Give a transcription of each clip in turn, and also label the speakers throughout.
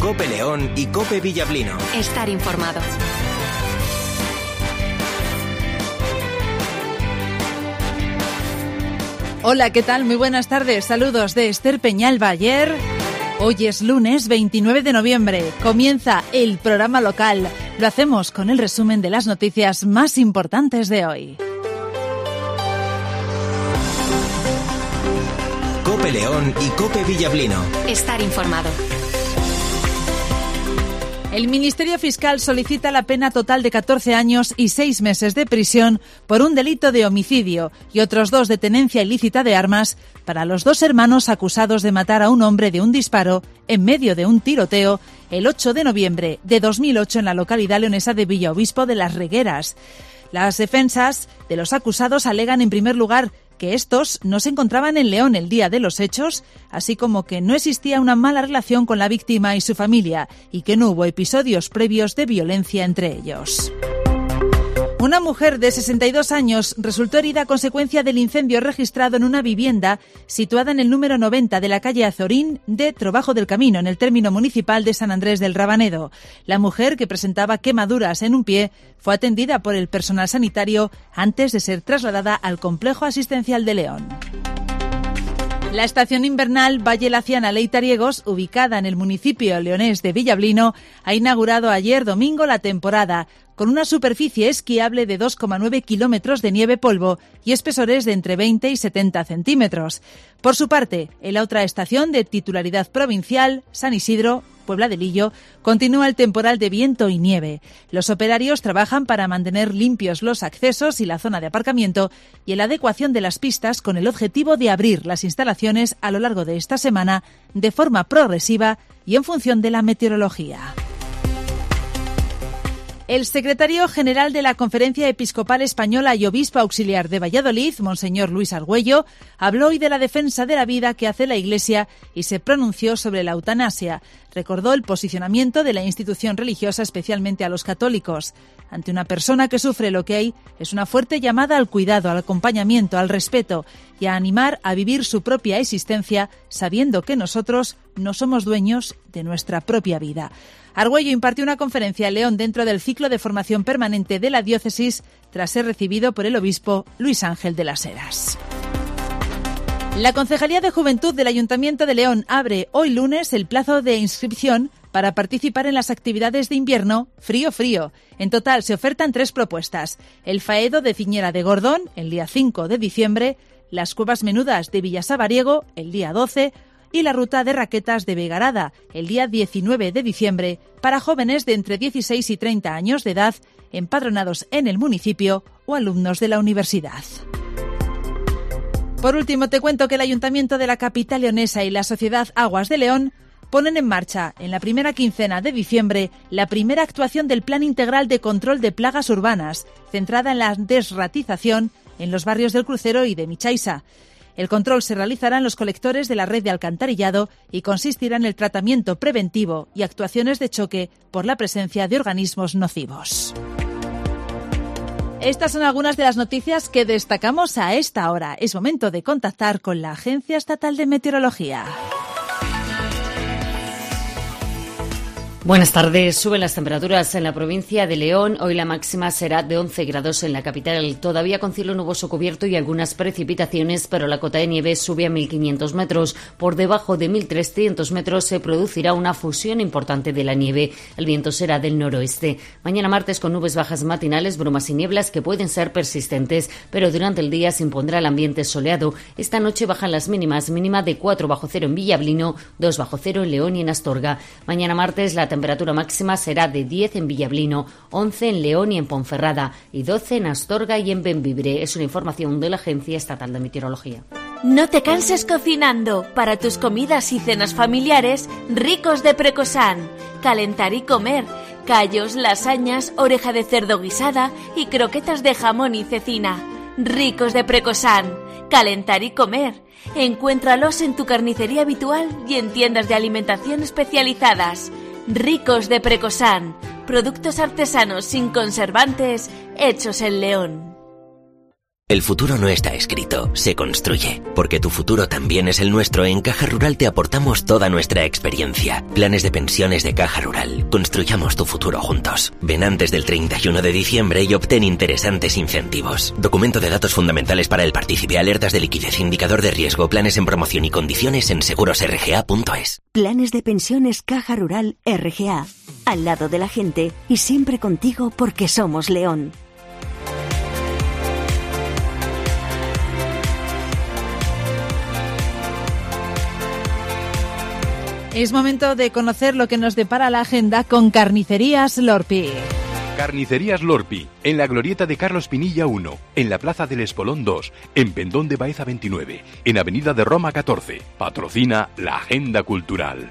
Speaker 1: COPE León y COPE Villablino.
Speaker 2: Estar informado.
Speaker 3: Hola, ¿qué tal? Muy buenas tardes. Saludos de Esther Peñalba. Ayer, hoy es lunes 29 de noviembre. Comienza el programa local. Lo hacemos con el resumen de las noticias más importantes de hoy.
Speaker 1: COPE León y COPE Villablino.
Speaker 2: Estar informado.
Speaker 3: El Ministerio Fiscal solicita la pena total de 14 años y 6 meses de prisión por un delito de homicidio y otros 2 de tenencia ilícita de armas para los 2 hermanos acusados de matar a un hombre de un disparo en medio de un tiroteo el 8 de noviembre de 2008 en la localidad leonesa de Villaobispo de las Regueras. Las defensas de los acusados alegan en primer lugar que estos no se encontraban en León el día de los hechos, así como que no existía una mala relación con la víctima y su familia y que no hubo episodios previos de violencia entre ellos. Una mujer de 62 años resultó herida a consecuencia del incendio registrado en una vivienda situada en el número 90 de la calle Azorín de Trobajo del Camino, en el término municipal de San Andrés del Rabanedo. La mujer, que presentaba quemaduras en un pie, fue atendida por el personal sanitario antes de ser trasladada al complejo asistencial de León. La estación invernal Valle Laciana Leitariegos, ubicada en el municipio leonés de Villablino, ha inaugurado ayer domingo la temporada, con una superficie esquiable de 2,9 kilómetros de nieve polvo y espesores de entre 20 y 70 centímetros. Por su parte, en la otra estación de titularidad provincial, San Isidro, Puebla de Lillo, continúa el temporal de viento y nieve. Los operarios trabajan para mantener limpios los accesos y la zona de aparcamiento y en la adecuación de las pistas con el objetivo de abrir las instalaciones a lo largo de esta semana de forma progresiva y en función de la meteorología. El secretario general de la Conferencia Episcopal Española y obispo auxiliar de Valladolid, Monseñor Luis Argüello, habló hoy de la defensa de la vida que hace la Iglesia y se pronunció sobre la eutanasia. Recordó el posicionamiento de la institución religiosa, especialmente a los católicos. Ante una persona que sufre lo que hay, es una fuerte llamada al cuidado, al acompañamiento, al respeto y a animar a vivir su propia existencia, sabiendo que nosotros no somos dueños de nuestra propia vida. Argüello impartió una conferencia en León dentro del ciclo de formación permanente de la diócesis tras ser recibido por el obispo Luis Ángel de las Heras. La Concejalía de Juventud del Ayuntamiento de León abre hoy lunes el plazo de inscripción para participar en las actividades de invierno Frío Frío. En total se ofertan 3 propuestas: el Faedo de Ciñera de Gordón, el día 5 de diciembre, las Cuevas Menudas de Villasabariego, el día 12, y la Ruta de Raquetas de Vegarada, el día 19 de diciembre, para jóvenes de entre 16 y 30 años de edad, empadronados en el municipio o alumnos de la universidad. Por último, te cuento que el Ayuntamiento de la capital leonesa y la Sociedad Aguas de León ponen en marcha, en la primera quincena de diciembre, la primera actuación del Plan Integral de Control de Plagas Urbanas, centrada en la desratización en los barrios del Crucero y de Michaisa. El control se realizará en los colectores de la red de alcantarillado y consistirá en el tratamiento preventivo y actuaciones de choque por la presencia de organismos nocivos. Estas son algunas de las noticias que destacamos a esta hora. Es momento de contactar con la Agencia Estatal de Meteorología.
Speaker 4: Buenas tardes. Suben las temperaturas en la provincia de León. Hoy la máxima será de 11 grados en la capital, todavía con cielo nuboso cubierto y algunas precipitaciones, pero la cota de nieve sube a 1.500 metros. Por debajo de 1.300 metros se producirá una fusión importante de la nieve. El viento será del noroeste. Mañana martes con nubes bajas matinales, brumas y nieblas que pueden ser persistentes, pero durante el día se impondrá el ambiente soleado. Esta noche bajan las mínimas, mínima de 4 bajo cero en Villablino, 2 bajo cero en León y en Astorga. Mañana martes la temperatura máxima será de 10 en Villablino, 11 en León y en Ponferrada y 12 en Astorga y en Bembibre. Es una información de la Agencia Estatal de Meteorología.
Speaker 5: No te canses cocinando. Para tus comidas y cenas familiares, Ricos de Precosan. Calentar y comer. Callos, lasañas, oreja de cerdo guisada y croquetas de jamón y cecina. Ricos de Precosan. Calentar y comer. Encuéntralos en tu carnicería habitual y en tiendas de alimentación especializadas. Ricos de Precosan, productos artesanos sin conservantes, hechos en León.
Speaker 1: El futuro no está escrito, se construye. Porque tu futuro también es el nuestro, en Caja Rural te aportamos toda nuestra experiencia. Planes de pensiones de Caja Rural. Construyamos tu futuro juntos. Ven antes del 31 de diciembre y obtén interesantes incentivos. Documento de datos fundamentales para el partícipe, alertas de liquidez, indicador de riesgo, planes en promoción y condiciones en segurosrga.es.
Speaker 6: Planes de pensiones Caja Rural RGA. Al lado de la gente y siempre contigo porque somos León.
Speaker 3: Es momento de conocer lo que nos depara la agenda con Carnicerías Lorpi.
Speaker 7: Carnicerías Lorpi, en la glorieta de Carlos Pinilla 1, en la Plaza del Espolón 2, en Pendón de Baeza 29, en Avenida de Roma 14. Patrocina la Agenda Cultural.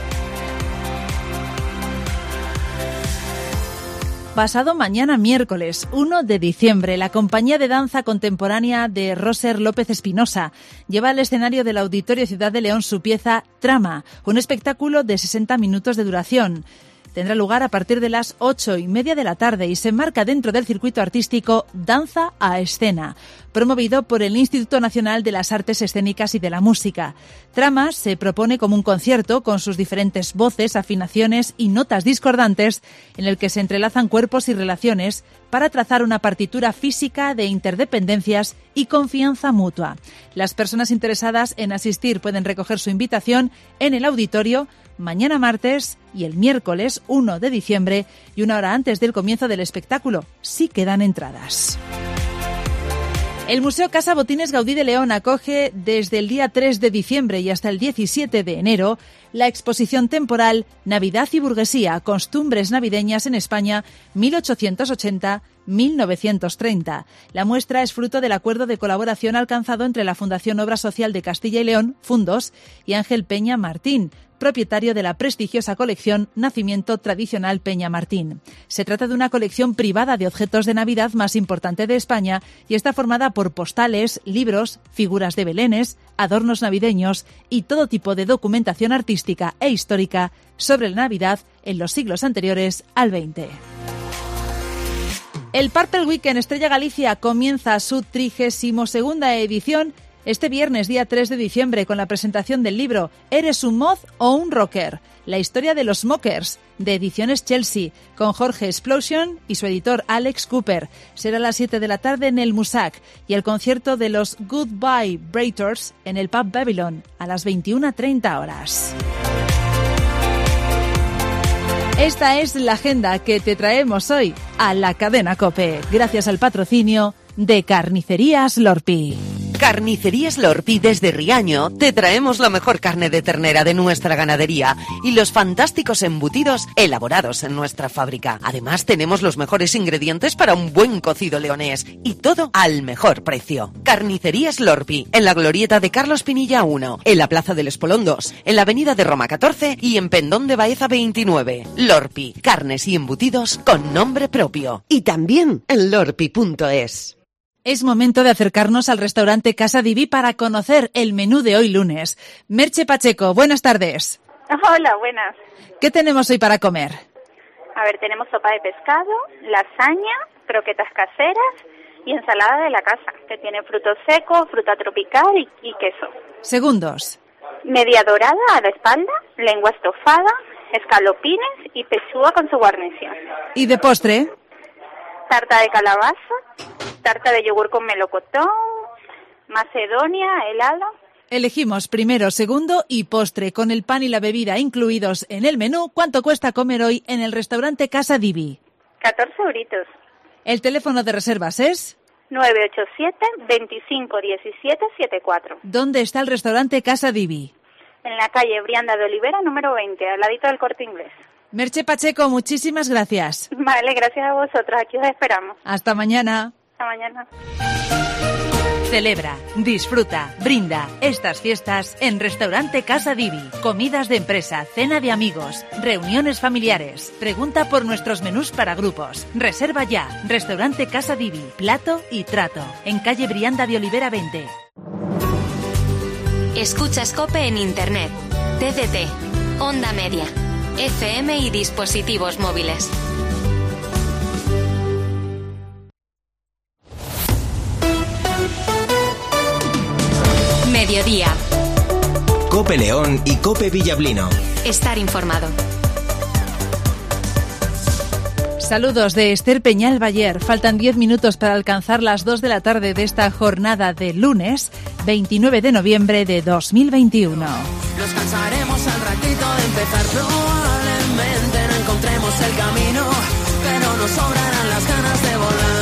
Speaker 3: Pasado mañana miércoles 1 de diciembre, la compañía de danza contemporánea de Roser López Espinosa lleva al escenario del Auditorio Ciudad de León su pieza Trama, un espectáculo de 60 minutos de duración. Tendrá lugar a partir de las 8:30 de la tarde y se enmarca dentro del circuito artístico Danza a Escena, promovido por el Instituto Nacional de las Artes Escénicas y de la Música. Trama se propone como un concierto con sus diferentes voces, afinaciones y notas discordantes en el que se entrelazan cuerpos y relaciones para trazar una partitura física de interdependencias y confianza mutua. Las personas interesadas en asistir pueden recoger su invitación en el auditorio mañana martes y el miércoles 1 de diciembre y una hora antes del comienzo del espectáculo, si quedan entradas. El Museo Casa Botines Gaudí de León acoge desde el día 3 de diciembre y hasta el 17 de enero la exposición temporal Navidad y Burguesía, costumbres navideñas en España 1880-1930. La muestra es fruto del acuerdo de colaboración alcanzado entre la Fundación Obra Social de Castilla y León, Fundos, y Ángel Peña Martín, propietario de la prestigiosa colección Nacimiento Tradicional Peña Martín. Se trata de una colección privada de objetos de Navidad más importante de España y está formada por postales, libros, figuras de belenes, adornos navideños y todo tipo de documentación artística e histórica sobre la Navidad en los siglos anteriores al XX. El Purple Week en Estrella Galicia comienza su 32ª edición este viernes, día 3 de diciembre, con la presentación del libro ¿Eres un mod o un rocker? La historia de los Mockers, de Ediciones Chelsea, con Jorge Explosion y su editor Alex Cooper. Será a las 7 de la tarde en el Musac y el concierto de los Goodbye Breiters en el Pub Babylon a las 21:30 horas. Esta es la agenda que te traemos hoy a la cadena COPE, gracias al patrocinio de Carnicerías Lorpi.
Speaker 8: Carnicerías Lorpi desde Riaño te traemos la mejor carne de ternera de nuestra ganadería y los fantásticos embutidos elaborados en nuestra fábrica. Además tenemos los mejores ingredientes para un buen cocido leonés y todo al mejor precio. Carnicerías Lorpi, en la glorieta de Carlos Pinilla 1, en la Plaza del Espolón 2, en la Avenida de Roma 14 y en Pendón de Baeza 29. Lorpi, carnes y embutidos con nombre propio. Y también en lorpi.es.
Speaker 3: Es momento de acercarnos al restaurante Casa Divi para conocer el menú de hoy lunes. Merche Pacheco, buenas tardes.
Speaker 9: Hola, buenas.
Speaker 3: ¿Qué tenemos hoy para comer?
Speaker 9: A ver, tenemos sopa de pescado, lasaña, croquetas caseras y ensalada de la casa, que tiene frutos secos, fruta tropical y queso.
Speaker 3: Segundos.
Speaker 9: Media dorada a la espalda, lengua estofada, escalopines y pechuga con su guarnición.
Speaker 3: ¿Y de postre?
Speaker 9: Tarta de calabaza, tarta de yogur con melocotón, macedonia, helado.
Speaker 3: Elegimos primero, segundo y postre, con el pan y la bebida incluidos en el menú. ¿Cuánto cuesta comer hoy en el restaurante Casa Divi?
Speaker 9: 14 euritos.
Speaker 3: ¿El teléfono de reservas es?
Speaker 9: 987-2517-74.
Speaker 3: ¿Dónde está el restaurante Casa Divi?
Speaker 9: En la calle Brianda de Olivera, número 20, al ladito del Corte Inglés.
Speaker 3: Merche Pacheco, muchísimas gracias.
Speaker 9: Vale, gracias a vosotros. Aquí os esperamos.
Speaker 3: Hasta mañana.
Speaker 9: Hasta mañana.
Speaker 3: Celebra, disfruta, brinda estas fiestas en Restaurante Casa Divi. Comidas de empresa, cena de amigos, reuniones familiares. Pregunta por nuestros menús para grupos. Reserva ya. Restaurante Casa Divi, plato y trato. En calle Brianda de Olivera 20.
Speaker 2: Escuchas COPE en Internet, TDT, Onda Media, FM y dispositivos móviles.
Speaker 10: COPE León y COPE Villablino.
Speaker 2: Estar informado.
Speaker 3: Saludos de Esther Peñal Bayer. Faltan 10 minutos para alcanzar las 2 de la tarde de esta jornada de lunes, 29 de noviembre de 2021.
Speaker 11: Nos cansaremos al ratito de empezar, probablemente no encontremos el camino, pero nos sobrarán las ganas de volar.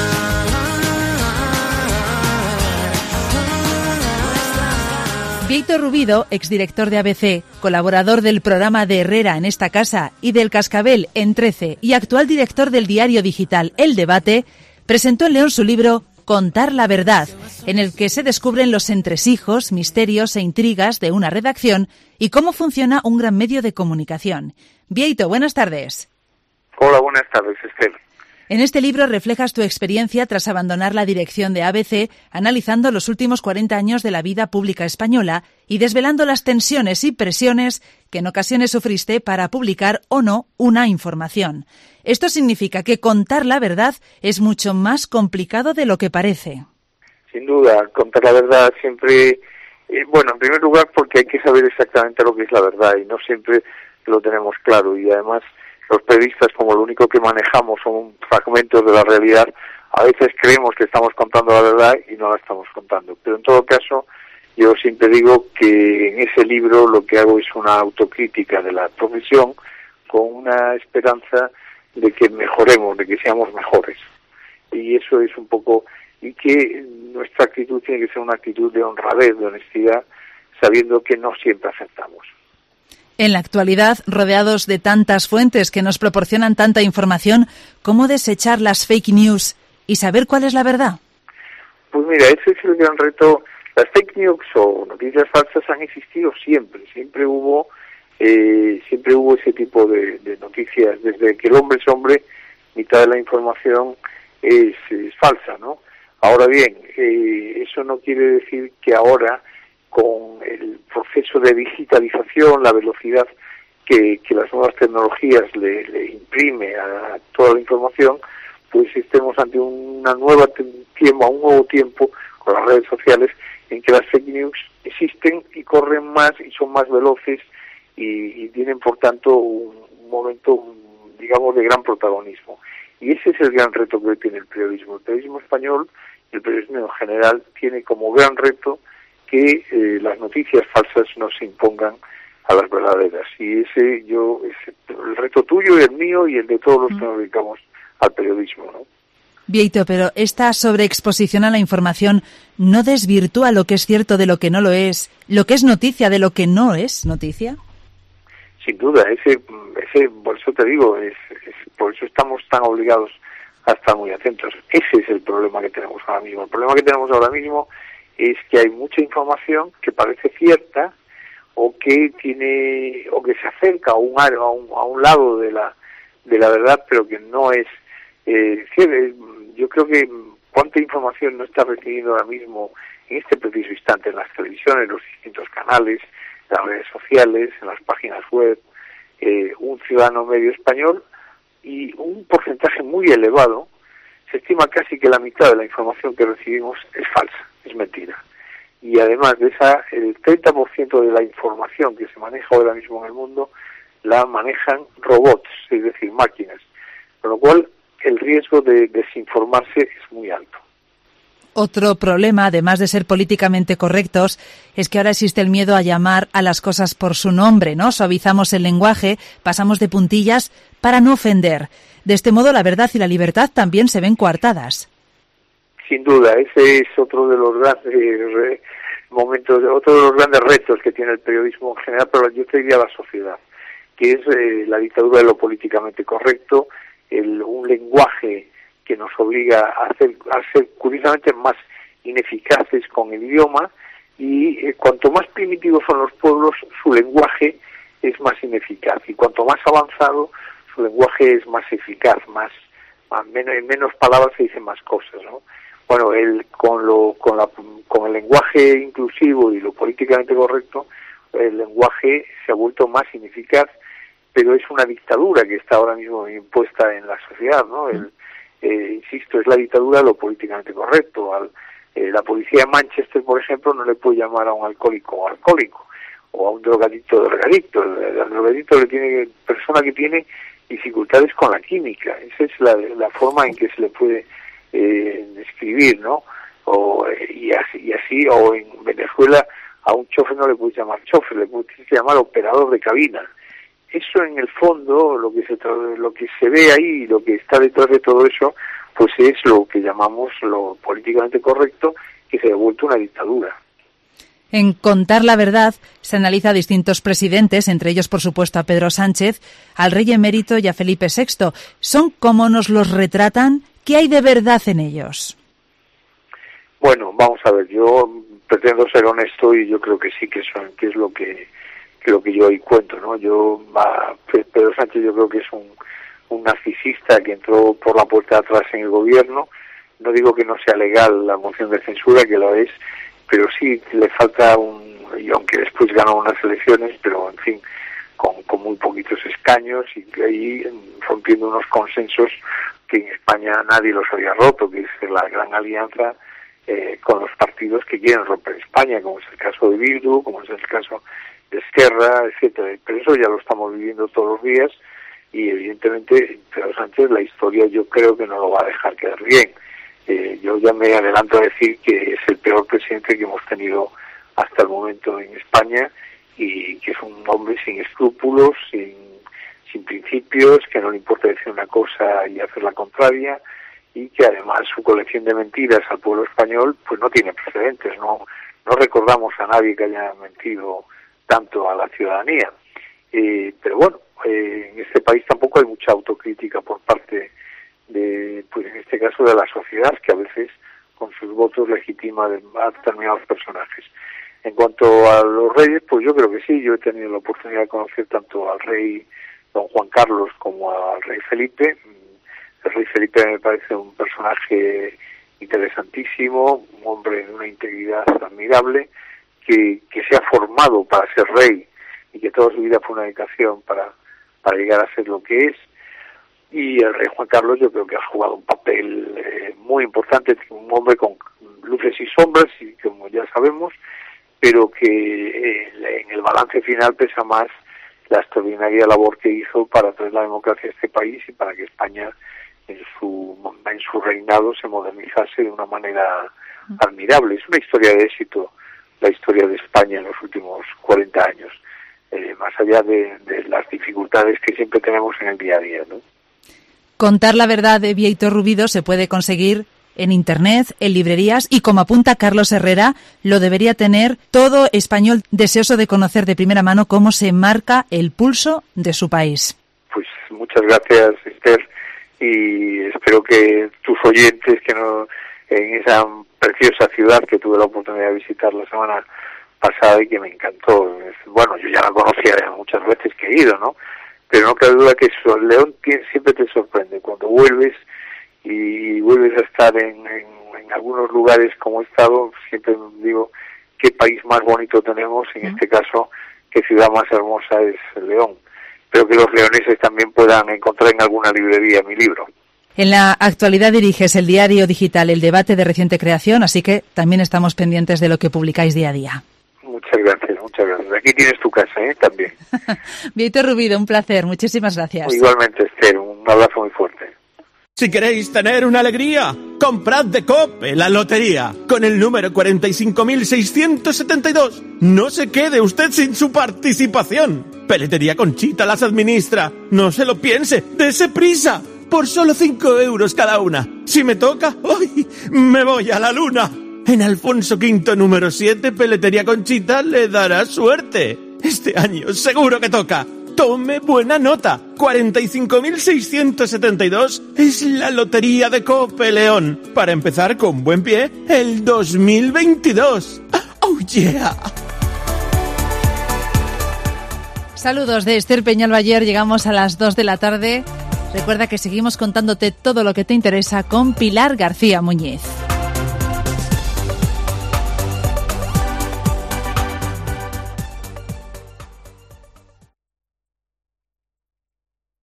Speaker 3: Bieito Rubido, exdirector de ABC, colaborador del programa de Herrera en esta casa y del Cascabel en 13 y actual director del diario digital El Debate, presentó en León su libro Contar la verdad, en el que se descubren los entresijos, misterios e intrigas de una redacción y cómo funciona un gran medio de comunicación. Bieito, buenas tardes.
Speaker 12: Hola, buenas tardes, Esther.
Speaker 3: En este libro reflejas tu experiencia tras abandonar la dirección de ABC, analizando los últimos 40 años de la vida pública española y desvelando las tensiones y presiones que en ocasiones sufriste para publicar o no una información. Esto significa que contar la verdad es mucho más complicado de lo que parece.
Speaker 12: Sin duda, contar la verdad siempre, en primer lugar porque hay que saber exactamente lo que es la verdad y no siempre lo tenemos claro, y además los periodistas, como lo único que manejamos son fragmentos de la realidad, a veces creemos que estamos contando la verdad y no la estamos contando. Pero en todo caso, yo siempre digo que en ese libro lo que hago es una autocrítica de la profesión con una esperanza de que mejoremos, de que seamos mejores. Y eso es un poco, y que nuestra actitud tiene que ser una actitud de honradez, de honestidad, sabiendo que no siempre acertamos.
Speaker 3: En la actualidad, rodeados de tantas fuentes que nos proporcionan tanta información, ¿cómo desechar las fake news y saber cuál es la verdad?
Speaker 12: Pues mira, ese es el gran reto. Las fake news o noticias falsas han existido siempre hubo ese tipo de noticias. Desde que el hombre es hombre, mitad de la información es falsa, ¿no? Ahora bien, eso no quiere decir que ahora, con el proceso de digitalización, la velocidad que las nuevas tecnologías le imprime a toda la información, pues estemos ante un nuevo tiempo con las redes sociales en que las fake news existen y corren más y son más veloces y tienen por tanto un momento, digamos, de gran protagonismo. Y ese es el gran reto que hoy tiene el periodismo. El periodismo español y el periodismo en general tiene como gran reto que las noticias falsas no se impongan a las verdaderas. Y ese es el reto tuyo y el mío y el de todos los que nos dedicamos al periodismo, ¿no?
Speaker 3: Bieito, pero esta sobreexposición a la información no desvirtúa lo que es cierto de lo que no lo es, lo que es noticia de lo que no es noticia.
Speaker 12: Sin duda, ese por eso te digo, por eso estamos tan obligados a estar muy atentos. Ese es el problema que tenemos ahora mismo. El problema que tenemos ahora mismo es que hay mucha información que parece cierta o que se acerca a un lado de la verdad, pero que no es cierto. Yo creo que cuánta información no está recibiendo ahora mismo en este preciso instante en las televisiones, en los distintos canales, en las redes sociales, en las páginas web, un ciudadano medio español, y un porcentaje muy elevado. Se estima casi que la mitad de la información que recibimos es falsa, es mentira. Y además de el 30% de la información que se maneja ahora mismo en el mundo la manejan robots, es decir, máquinas. Con lo cual, el riesgo de desinformarse es muy alto.
Speaker 3: Otro problema, además de ser políticamente correctos, es que ahora existe el miedo a llamar a las cosas por su nombre, ¿no? Suavizamos el lenguaje, pasamos de puntillas para no ofender. De este modo, la verdad y la libertad también se ven coartadas.
Speaker 12: Sin duda, ese es otro de los grandes momentos, otro de los grandes retos que tiene el periodismo en general, pero yo te diría la sociedad, que es la dictadura de lo políticamente correcto, un lenguaje que nos obliga a ser curiosamente más ineficaces con el idioma, y cuanto más primitivos son los pueblos, su lenguaje es más ineficaz, y cuanto más avanzado, su lenguaje es más eficaz, en menos palabras se dicen más cosas, ¿no? Bueno, con el lenguaje inclusivo y lo políticamente correcto, el lenguaje se ha vuelto más ineficaz, pero es una dictadura que está ahora mismo impuesta en la sociedad, ¿no? Insisto, es la dictadura de lo políticamente correcto. La policía de Manchester, por ejemplo, no le puede llamar a un alcohólico, o a un drogadicto. El drogadicto le tiene persona que tiene dificultades con la química. Esa es la forma en que se le puede describir, ¿no? Y así, o en Venezuela a un chofer no le puedes llamar chofer, le puedes llamar operador de cabina. Eso en el fondo, lo que se ve ahí, lo que está detrás de todo eso, pues es lo que llamamos lo políticamente correcto, que se ha vuelto una dictadura.
Speaker 3: En Contar la Verdad se analiza a distintos presidentes, entre ellos, por supuesto, a Pedro Sánchez, al rey emérito y a Felipe VI. ¿Son como nos los retratan? ¿Qué hay de verdad en ellos?
Speaker 12: Bueno, vamos a ver, yo pretendo ser honesto y yo creo que sí que es lo que yo hoy cuento, ¿no? Pedro Sánchez yo creo que es un narcisista que entró por la puerta de atrás en el gobierno. No digo que no sea legal la moción de censura, que lo es, pero sí le falta y aunque después ganó unas elecciones, pero en fin, con muy poquitos escaños y ahí rompiendo unos consensos que en España nadie los había roto, que es la gran alianza con los partidos que quieren romper España, como es el caso de Bildu, como es el caso de Esquerra, etcétera. Pero eso ya lo estamos viviendo todos los días y evidentemente Pedro Sánchez, la historia yo creo que no lo va a dejar quedar bien. Yo ya me adelanto a decir que es el peor presidente que hemos tenido hasta el momento en España y que es un hombre sin escrúpulos, sin principios, que no le importa decir una cosa y hacer la contraria, y que además su colección de mentiras al pueblo español pues no tiene precedentes. No recordamos a nadie que haya mentido tanto a la ciudadanía. Pero bueno, en este país tampoco hay mucha autocrítica por parte pues en este caso de la sociedad, que a veces con sus votos legitima a determinados personajes. En cuanto a los reyes, pues yo creo que sí, yo he tenido la oportunidad de conocer tanto al rey don Juan Carlos como al rey Felipe. El rey Felipe me parece un personaje interesantísimo, un hombre de una integridad admirable, que se ha formado para ser rey y que toda su vida fue una dedicación para llegar a ser lo que es. Y el rey Juan Carlos yo creo que ha jugado un papel muy importante, un hombre con luces y sombras, y como ya sabemos, pero que en el balance final pesa más la extraordinaria labor que hizo para traer la democracia a este país y para que España en su reinado se modernizase de una manera admirable. Es una historia de éxito la historia de España en los últimos 40 años, más allá de las dificultades que siempre tenemos en el día a día, ¿no?
Speaker 3: Contar la Verdad de Bieito Rubido se puede conseguir en Internet, en librerías, y como apunta Carlos Herrera, lo debería tener todo español deseoso de conocer de primera mano cómo se marca el pulso de su país.
Speaker 12: Pues muchas gracias, Esther, y espero que tus oyentes, en esa preciosa ciudad que tuve la oportunidad de visitar la semana pasada y que me encantó. Bueno, yo ya la conocía muchas veces que he ido, ¿no? Pero no cabe duda que León siempre te sorprende cuando vuelves y vuelves a estar en algunos lugares como he estado. Siempre digo qué país más bonito tenemos, en este caso qué ciudad más hermosa es León. Espero que los leoneses también puedan encontrar en alguna librería mi libro.
Speaker 3: En la actualidad diriges el diario digital El Debate, de reciente creación, así que también estamos pendientes de lo que publicáis día a día.
Speaker 12: Muchas gracias, muchas gracias. Aquí tienes tu casa, también.
Speaker 3: Bieito Rubido, un placer, muchísimas gracias.
Speaker 12: Igualmente, Esther, un abrazo muy fuerte.
Speaker 13: Si queréis tener una alegría, comprad de COPE la lotería con el número 45.672. No se quede usted sin su participación. Peletería Conchita las administra. No se lo piense, dése prisa. Por solo 5 euros cada una. Si me toca, ¡ay! Me voy a la luna. En Alfonso V número 7, Peletería Conchita le dará suerte. Este año seguro que toca. Tome buena nota. 45.672 es la lotería de COPE León. Para empezar con buen pie el 2022. ¡Oh, yeah!
Speaker 3: Saludos de Esther Peñalbayer. Llegamos a las 2 de la tarde. Recuerda que seguimos contándote todo lo que te interesa con Pilar García Muñiz.